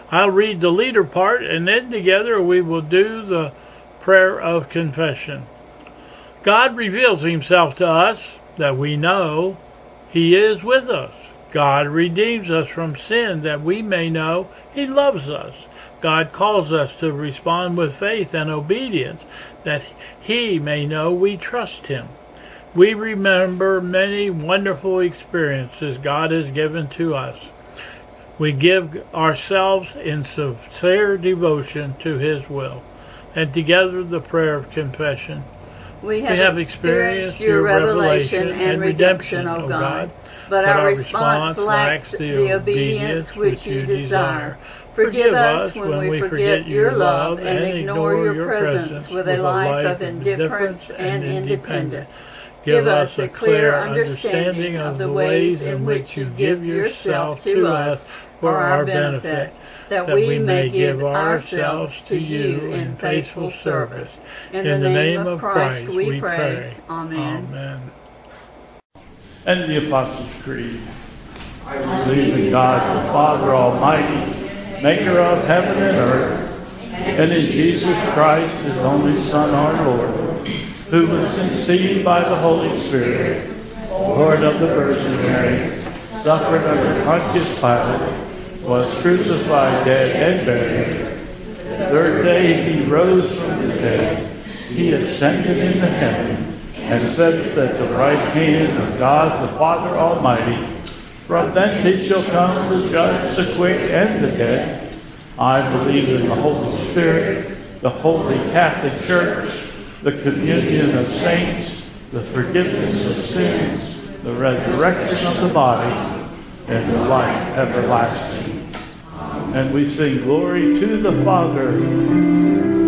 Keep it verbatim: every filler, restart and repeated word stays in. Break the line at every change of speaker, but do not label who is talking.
I'll read the leader part, and then together we will do the prayer of confession. God reveals himself to us that we know he is with us. God redeems us from sin that we may know he loves us. God calls us to respond with faith and obedience that he may know we trust him. We remember many wonderful experiences God has given to us. We give ourselves in sincere devotion to his will. And together the prayer of confession.
We have, we have experienced your revelation and redemption, O God, but our response lacks the obedience which you desire. Forgive us when we forget your love and ignore your presence with a life of indifference and independence. Give us a clear understanding of the ways in which you give yourself to us for our benefit, that we may give ourselves to you in faithful service. In the name of Christ we pray. Amen.
Amen.
And the Apostles' Creed. I believe in God the Father Almighty, maker of heaven and earth, and in Jesus Christ, his only Son, our Lord, who was conceived by the Holy Spirit, born of the Virgin Mary, suffered under Pontius Pilate, was crucified, dead, and buried. The third day he rose from the dead. He ascended into heaven and sat at the right hand of God the Father Almighty. From thence he shall come to judge the quick and the dead. I believe in the Holy Spirit, the Holy Catholic Church, the communion of saints, the forgiveness of sins, the resurrection of the body, and the life everlasting. And we sing glory to the Father,